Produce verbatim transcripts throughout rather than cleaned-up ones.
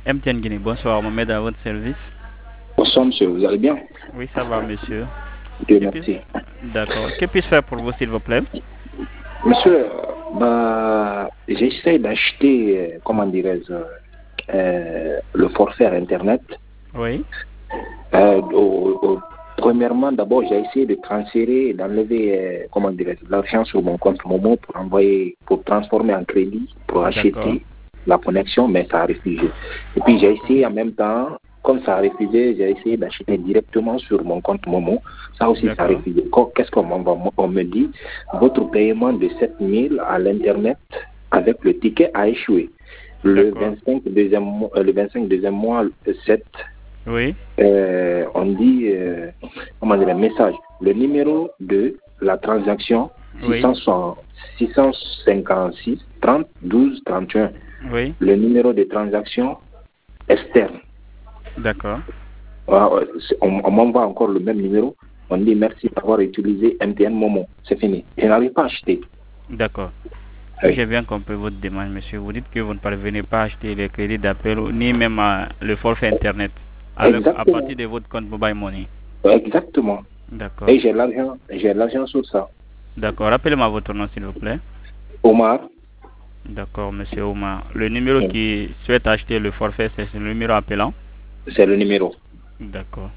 M T N Guinée, bonsoir, Mohamed à votre service. Bonsoir monsieur, vous allez bien? Oui, ça va monsieur. Dieu Que merci. puis- D'accord. Que puis-je faire pour vous s'il vous plaît? Monsieur, euh, bah, j'essaie d'acheter, euh, comment dirais-je, euh, le forfait Internet. Oui. Euh, au- au- premièrement, d'abord, j'ai essayé de transférer, d'enlever, euh, comment dirais-je, l'argent sur mon compte Momo pour envoyer, pour transformer en crédit, pour D'accord. acheter la connexion, mais ça a refusé. Et puis j'ai essayé en même temps, comme ça a refusé, j'ai essayé d'acheter directement sur mon compte Momo. Ça aussi, ça a D'accord. refusé. Qu- Qu'est-ce qu'on m'envoie? On me dit, votre paiement de sept mille à l'Internet avec le ticket a échoué. Le D'accord. vingt-cinq deuxième mois, euh, le vingt-cinq deuxième mois, le sept, Oui. euh, on dit, euh, comment dire, un message. Le numéro de la transaction Oui. six cent cinquante-six trente douze trente et un. Oui. Le numéro de transaction externe. D'accord. Ah, ouais, c'est- On, on m'envoie encore le même numéro. On dit merci d'avoir utilisé M T N Momo. C'est fini. Je n'arrive pas à acheter. D'accord. Si Oui. j'ai bien compris votre demande, monsieur, vous dites que vous ne parvenez pas à acheter les crédits d'appel ou- ni même à- le forfait internet avec, à Exactement. partir de votre compte mobile money. Exactement. D'accord. Et j'ai l'argent, j'ai l'argent sur ça. D'accord. Rappelez-moi votre nom s'il vous plaît. Omar, D'accord, monsieur Oumar. Le numéro Oui. qui souhaite acheter le forfait, c'est le numéro appelant. c'est le numéro. D'accord.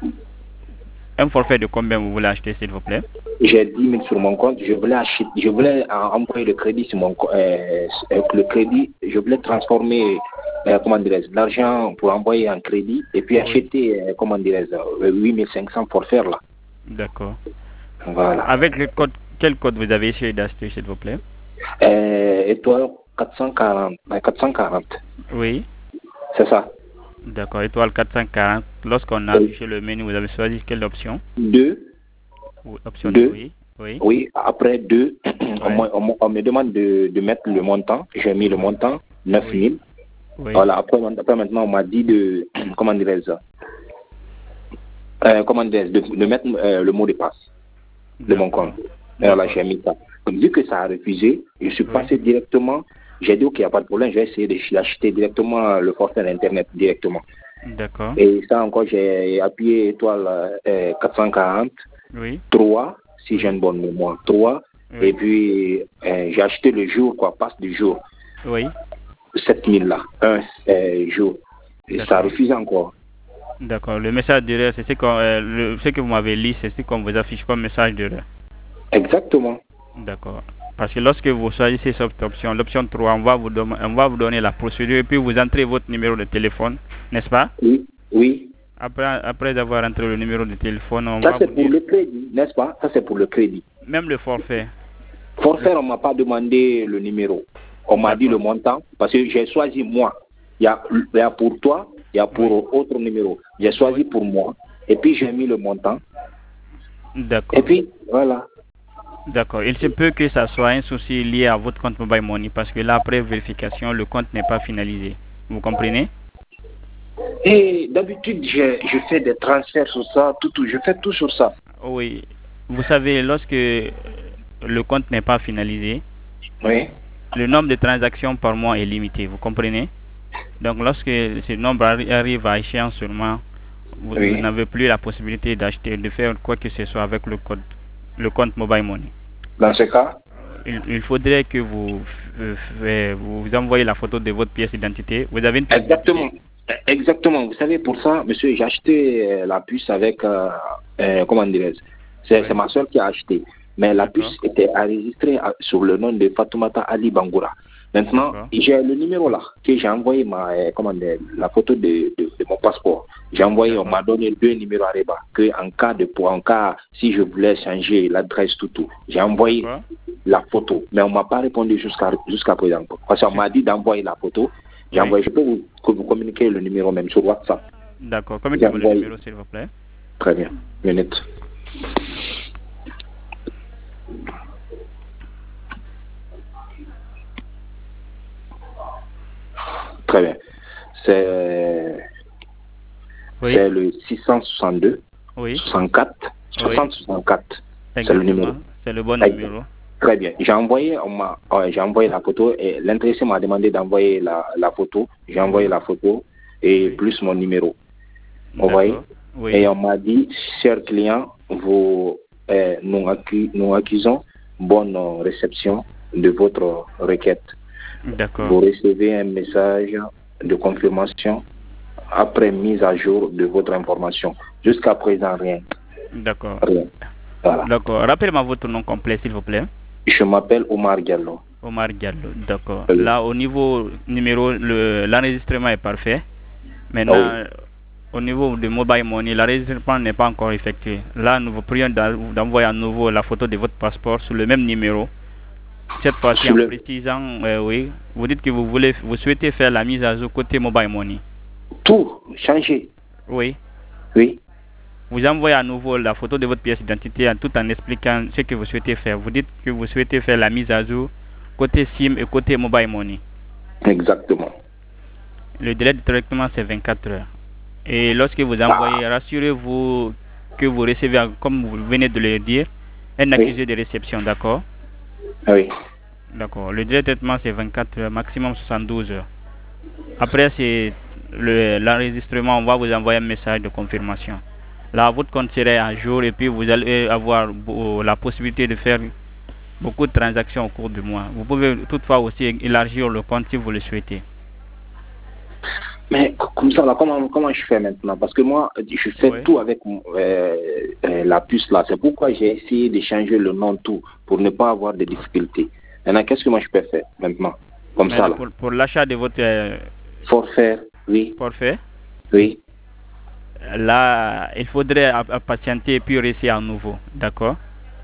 Un forfait de combien vous voulez acheter, s'il vous plaît? J'ai dix mille sur mon compte. Je voulais acheter, je voulais euh, envoyer le crédit sur mon co- euh, euh, le crédit. Je voulais transformer, euh, comment dirais-je, l'argent pour envoyer en crédit et puis Oui. acheter, euh, comment dirais-je, euh, huit mille cinq cents pour faire là. D'accord. Voilà. Avec le code, quel code vous avez essayé d'acheter, s'il vous plaît? Euh, étoile quatre cent quarante. euh, quatre cent quarante. Oui. C'est ça. D'accord. Étoile quatre cent quarante. Lorsqu'on a Oui. affiché le menu, vous avez choisi quelle option? Deux. Ou- Option deux, Deux. oui. Oui. Oui. Après deux, on, Ouais. me- on me- on me demande de, de mettre le montant. J'ai mis le Oui. montant, neuf Oui. mille. Oui. Voilà. Après, après maintenant, on m'a dit de, comment dirais-je, euh, comment dirais-je, de, de mettre euh, le mot de passe de mon D'accord. compte. Et voilà, D'accord. j'ai mis ça. Donc, vu que ça a refusé, je suis Oui. passé directement. J'ai dit, OK, il n'y a pas de problème, je vais essayer d'acheter directement le forfait Internet directement. D'accord. Et ça encore, j'ai appuyé étoile euh, quatre cent quarante, Oui. trois, si Oui. j'ai une bonne mémoire, trois. Oui. Et puis, euh, j'ai acheté le jour, quoi, passe du jour, Oui. sept mille là, un euh, jour. Et ça D'accord. refuse encore. D'accord. Le message d'erreur, c'est ce, qu'on, euh, le- ce que vous m'avez lu, c'est ce qu'on vous affiche comme message d'erreur. Exactement. D'accord. Parce que lorsque vous choisissez cette option, l'option trois, on va, vous dem- on va vous donner la procédure et puis vous entrez votre numéro de téléphone, n'est-ce pas? Oui, oui. Après, après avoir entré le numéro de téléphone, on Ça, va c'est vous pour dire, le crédit, n'est-ce pas? Ça, c'est pour le crédit. même le forfait. Forfait, on ne m'a pas demandé le numéro. On m'a dit le D'accord. montant parce que j'ai choisi moi. Il y a, il y a pour toi, il y a pour Oui. autre numéro. J'ai choisi Oui. pour moi et puis j'ai mis le montant. Et D'accord. puis, voilà. D'accord. Il se peut que ça soit un souci lié à votre compte Mobile Money parce que là, après vérification, le compte n'est pas finalisé. Vous comprenez? Et d'habitude, je, je fais des transferts sur ça, tout, tout. Je fais tout sur ça. Oui. Vous savez, lorsque le compte n'est pas finalisé, Oui. le nombre de transactions par mois est limité. Vous comprenez? Donc, lorsque ce nombre arri- arrive à échéance seulement, vous, vous Oui. n'avez plus la possibilité d'acheter, de faire quoi que ce soit avec le code, le compte Mobile Money. Dans ce cas, Il, il faudrait que vous, euh, euh, vous envoyez la photo de votre pièce d'identité. Vous avez une pièce exactement. d'identité? Exactement. Vous savez, pour ça, monsieur, j'ai acheté euh, la puce avec, euh, euh, comment dirais-je, c'est Oui. c'est ma soeur qui a acheté. Mais la D'accord. puce était enregistrée à- sur le nom de Fatoumata Ali Bangoura. Maintenant, D'accord. j'ai le numéro là, que j'ai envoyé ma, euh, comment dire, la photo de, de, de mon passeport. J'ai envoyé, on D'accord. m'a donné deux numéros à Reba, que en cas de, pour en cas, si je voulais changer l'adresse, tout, tout. J'ai envoyé D'accord. la photo, mais on m'a pas répondu jusqu'à jusqu'à présent. Parce qu'on m'a dit d'envoyer la photo. J'ai Oui. envoyé, je peux vous, que vous communiquer le numéro même sur WhatsApp. D'accord. J'ai Communiquez-moi le envoyé. numéro, s'il vous plaît. Très bien. Minute. Très bien. C'est Oui. c'est le six cent soixante-deux, Oui. soixante-quatre, Oui. soixante, soixante-quatre. C'est le numéro. Exactement. C'est le bon Exact. numéro. Très bien. J'ai envoyé, on m'a, ouais, j'ai envoyé la photo et l'intéressé m'a demandé d'envoyer la, la photo. J'ai envoyé Oui. la photo. et plus mon numéro. Vous voyez? Oui. Et on m'a dit, cher client, vous, euh, nous, accu nous accusons bonne réception de votre requête. D'accord. Vous recevez un message de confirmation après mise à jour de votre information. Jusqu'à présent, rien. D'accord. Rien. Voilà. D'accord. Rappelez-moi votre nom complet, s'il vous plaît. Je m'appelle Omar Diallo. Omar Diallo, d'accord. Oui. Là, au niveau numéro, l'enregistrement est parfait. Maintenant, Ah oui. au niveau de Mobile Money, l'enregistrement n'est pas encore effectué. Là, nous vous prions d'envoyer à nouveau la photo de votre passeport sur le même numéro. Cette fois-ci, en le... précisant, euh, oui, vous dites que vous voulez, vous souhaitez faire la mise à jour côté Mobile Money. Tout changer. Oui. Oui. Vous envoyez à nouveau la photo de votre pièce d'identité tout en expliquant ce que vous souhaitez faire. Vous dites que vous souhaitez faire la mise à jour côté SIM et côté Mobile Money. Exactement. Le délai de traitement, c'est vingt-quatre heures. Et lorsque vous envoyez, ah. rassurez-vous que vous recevez, comme vous venez de le dire, un accusé oui. de réception, d'accord? Oui. D'accord. Le délai de traitement, c'est vingt-quatre heures, maximum soixante-douze heures. Après, c'est l'enregistrement, on va vous envoyer un message de confirmation. Là, votre compte serait à jour et puis vous allez avoir la possibilité de faire beaucoup de transactions au cours du mois. Vous pouvez toutefois aussi élargir le compte si vous le souhaitez. Mais comme ça, là, comment, comment je fais maintenant? Parce que moi, je fais oui. tout avec euh, euh, la puce là. C'est pourquoi j'ai essayé de changer le nom tout pour ne pas avoir de difficultés. Maintenant, qu'est-ce que moi je peux faire maintenant? Comme Mais ça là. Pour, pour l'achat de votre euh, forfait, oui. Forfait? Oui. Là, il faudrait patienter et puis réessayer à nouveau. D'accord?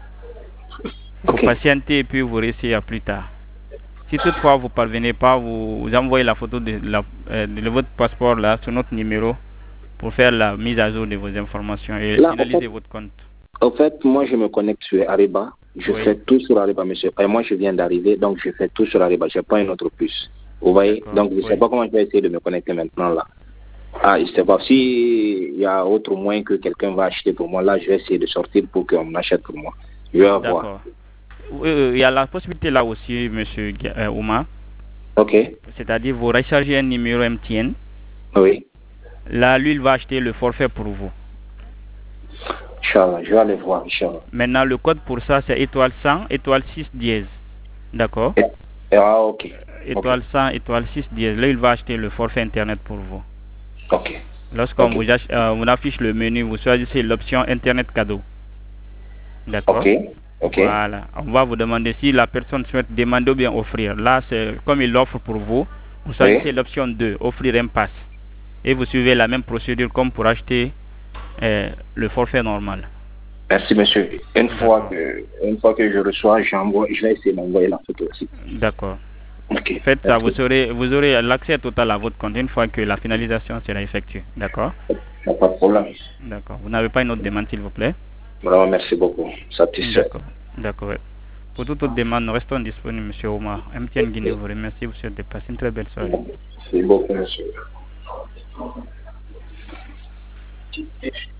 Vous okay. patientez et puis vous réessayez plus tard. Si toutefois vous ne parvenez pas, vous, vous envoyez la photo de, la, euh, de votre passeport là sur notre numéro pour faire la mise à jour de vos informations et là, finaliser en fait, votre compte. En fait, moi je me connecte sur Ariba. Je oui. fais tout sur Ariba, monsieur. Et moi je viens d'arriver, donc je fais tout sur Ariba. Je n'ai pas une autre puce. Vous voyez? Donc je ne oui. sais pas comment je vais essayer de me connecter maintenant là. Ah, je ne sais pas. Si il y a autre moyen que quelqu'un va acheter pour moi, là je vais essayer de sortir pour qu'on achète pour moi. Je vais voir. D'accord. Il y a la possibilité là aussi, monsieur euh, Oumar. Ok. C'est-à-dire vous rechargez un numéro M T N. Oui. Là, lui, il va acheter le forfait pour vous. Inch'Allah, je vais aller voir, Inch'Allah. Maintenant, le code pour ça, c'est étoile cent, étoile six dièse. D'accord? Ah, ok. Étoile okay. cent, étoile six dièse. Là, il va acheter le forfait Internet pour vous. Ok. Lorsqu'on okay. vous, euh, vous affiche le menu, vous choisissez l'option Internet cadeau. D'accord? Ok. Okay. Voilà. On va vous demander si la personne souhaite demander ou bien offrir. Là, c'est comme il l'offre pour vous. Vous choisissez oui. l'option deux, offrir un pass. Et vous suivez la même procédure comme pour acheter euh, le forfait normal. Merci, monsieur. Une fois que, une fois que je reçois, j'envoie, je vais essayer d'envoyer la photo aussi. D'accord. Ok. Faites ça, vous aurez, vous aurez l'accès total à votre compte une fois que la finalisation sera effectuée. D'accord? Pas de problème. D'accord. Vous n'avez pas une autre demande, s'il vous plaît? Vraiment, merci beaucoup. Satisfait. D'accord. D'accord. Pour toute autre demande, nous restons disponibles, monsieur Omar. M T N Guinée vous remercie, vous souhaite de passer une très belle soirée. Merci beaucoup, monsieur.